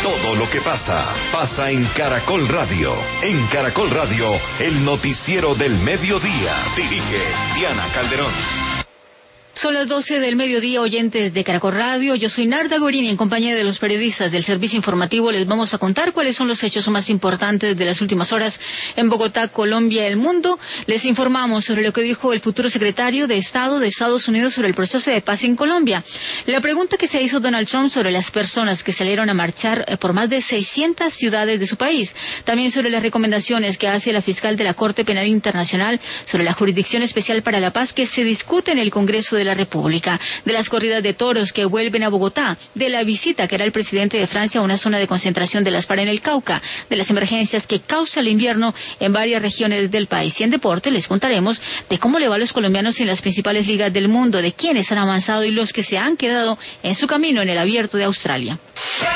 Todo lo que pasa, pasa en Caracol Radio. En Caracol Radio, el noticiero del mediodía. Dirige Diana Calderón. Son las 12 del mediodía, oyentes de Caracol Radio. Yo soy Narda Gorini, en compañía de los periodistas del servicio informativo. Les vamos a contar cuáles son los hechos más importantes de las últimas horas en Bogotá, Colombia y el mundo. Les informamos sobre lo que dijo el futuro secretario de Estado de Estados Unidos sobre el proceso de paz en Colombia. La pregunta que se hizo Donald Trump sobre las personas que salieron a marchar por más de 600 ciudades de su país. También sobre las recomendaciones que hace la fiscal de la Corte Penal Internacional sobre la Jurisdicción Especial para la Paz que se discute en el Congreso de la República, de las corridas de toros que vuelven a Bogotá, de la visita que hará el presidente de Francia a una zona de concentración de las FARC en el Cauca, de las emergencias que causa el invierno en varias regiones del país. Y en deporte les contaremos de cómo le va a los colombianos en las principales ligas del mundo, de quienes han avanzado y los que se han quedado en su camino en el Abierto de Australia.